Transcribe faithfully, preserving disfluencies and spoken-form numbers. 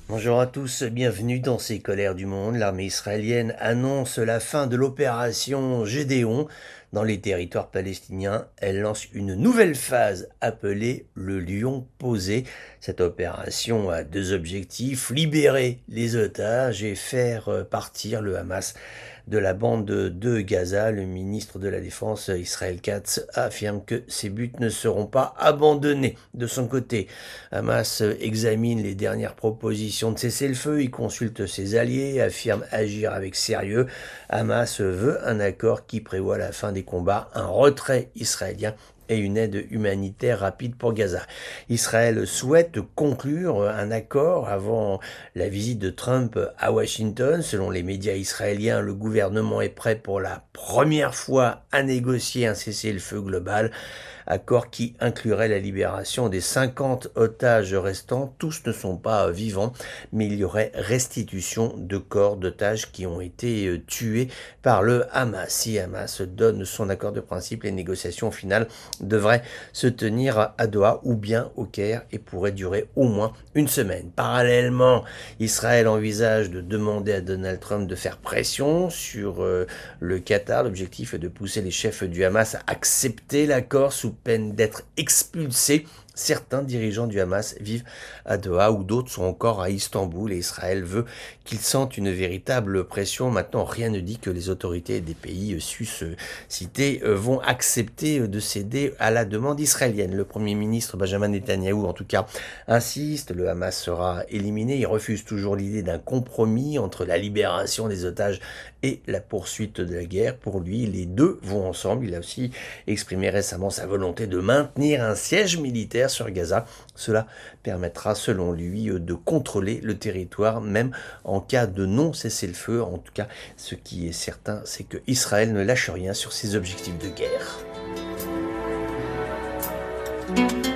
Bonjour à tous, bienvenue dans ces colères du monde. L'armée israélienne annonce la fin de l'opération Gédéon dans les territoires palestiniens. Elle lance une nouvelle phase appelée le Lion posé. Cette opération a deux objectifs: libérer les otages et faire partir le Hamas de la bande de Gaza. Le ministre de la Défense, Israël Katz, affirme que ces buts ne seront pas abandonnés. De son côté, Hamas examine les dernières propositions de cessez-le-feu, il consulte ses alliés, affirme agir avec sérieux. Hamas veut un accord qui prévoit la fin des combats, un retrait israélien et une aide humanitaire rapide pour Gaza. Israël souhaite conclure un accord avant la visite de Trump à Washington. Selon les médias israéliens, le gouvernement est prêt pour la première fois à négocier un cessez-le-feu global, accord qui inclurait la libération des cinquante otages restants. Tous ne sont pas vivants, mais il y aurait restitution de corps d'otages qui ont été tués par le Hamas. Si Hamas donne son accord de principe, les négociations finales devraient se tenir à Doha ou bien au Caire et pourraient durer au moins une semaine. Parallèlement, Israël envisage de demander à Donald Trump de faire pression sur euh, le Qatar. L'objectif est de pousser les chefs du Hamas à accepter l'accord sous peine d'être expulsés. Certains dirigeants du Hamas vivent à Doha ou d'autres sont encore à Istanbul et Israël veut qu'ils sentent une véritable pression. Maintenant, rien ne dit que les autorités des pays suscités vont accepter de céder à la demande israélienne. Le Premier ministre Benjamin Netanyahou, en tout cas, insiste, le Hamas sera éliminé. Il refuse toujours l'idée d'un compromis entre la libération des otages et la poursuite de la guerre. Pour lui, les deux vont ensemble. Il a aussi exprimé récemment sa volonté de maintenir un siège militaire sur Gaza. Cela permettra, selon lui, de contrôler le territoire, même en cas de non cessez-le-feu. En tout cas, ce qui est certain, c'est que Israël ne lâche rien sur ses objectifs de guerre.